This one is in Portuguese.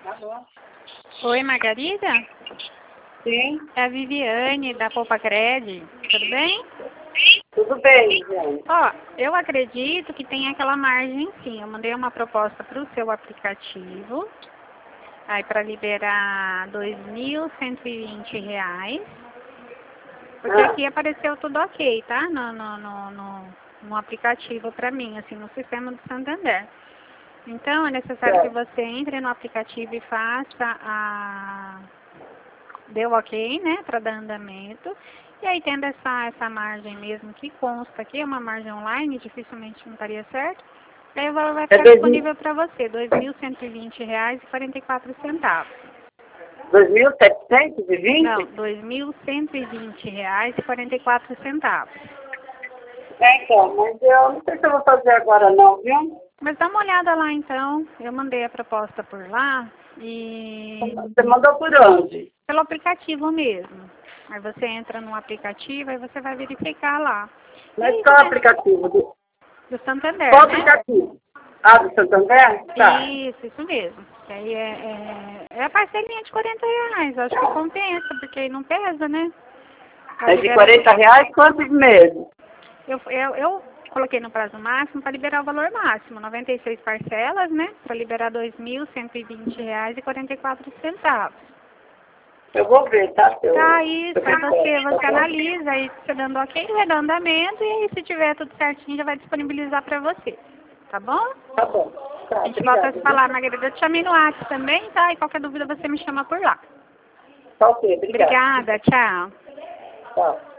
Alô? Oi, Margarida? Sim, É a Viviane, da Poupa Cred. Tudo bem? tudo bem, gente. Ó, eu acredito que tem aquela margem sim. Eu mandei uma proposta para o seu aplicativo. Aí para liberar R$ 2.120. Porque aqui apareceu tudo ok, tá? No aplicativo para mim, assim, no sistema do Santander. Então, é necessário que você entre no aplicativo e faça a... Deu ok, né, para dar andamento. E aí, tendo essa margem mesmo que consta aqui, é uma margem online, dificilmente não estaria certo. Aí o valor vai ficar disponível para você, R$ 2.120,44. 2.720? Não, R$ 2.120,44. Então, mas eu não sei se eu vou fazer agora não, viu? Mas dá uma olhada lá então. Eu mandei a proposta por lá e Você mandou por onde? pelo aplicativo mesmo. Aí você entra no aplicativo e você vai verificar lá. E Mas aí, qual né, aplicativo? do Santander, Qual né? aplicativo? Ah, do Santander? Tá. Isso mesmo. Que aí é a parcelinha de R$ 40. Acho que compensa, porque aí não pesa, né? A É de liberação. R$ 40 quantos meses? Eu coloquei no prazo máximo para liberar o valor máximo, 96 parcelas, né? Para liberar R$ 2.120,44. Eu vou ver, tá? Se eu, Tá, se isso. eu Aí quiser, tá você bom? analisa, aí você dando ok, vai dar andamento, e aí se tiver tudo certinho, já vai disponibilizar para você. Tá bom? Tá bom. Tá, A gente volta a se obrigada. falar, Margarida. Eu te chamei no WhatsApp também, tá? E qualquer dúvida você me chama por lá. Tá ok, obrigada. Obrigada, tchau. Tchau.